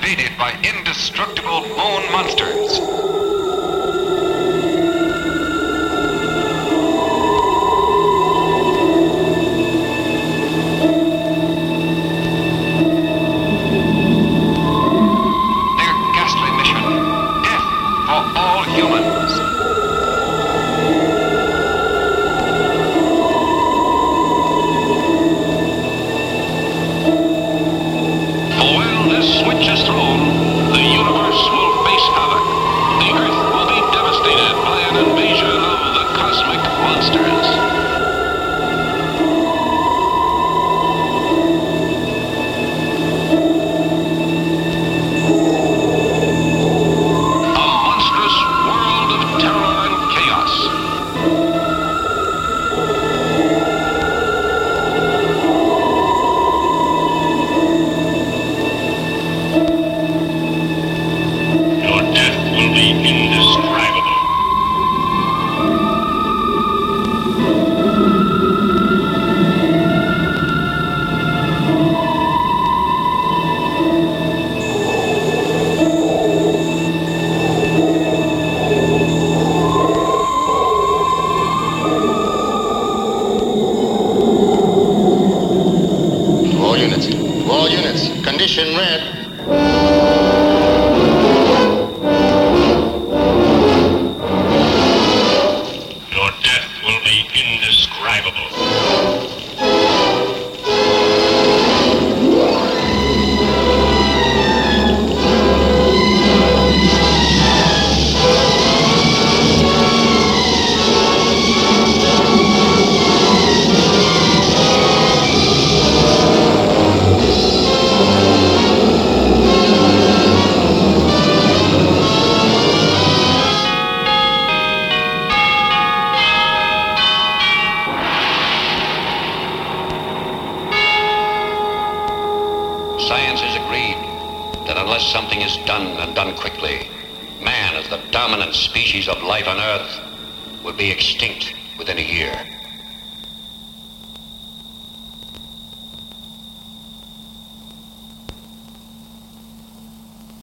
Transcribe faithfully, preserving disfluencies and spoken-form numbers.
invaded by indestructible bone monsters. Their ghastly mission, death for all humans. For when this switch is thrown, the universe will face havoc. The Earth will be devastated by an invasion of the cosmic monsters. A monstrous world of terror and chaos. Your death will be indescribable. To all units. To all units. Condition red. Your death will be indescribable. Science has agreed that unless something is done and done quickly, man as the dominant species of life on Earth will be extinct within a year.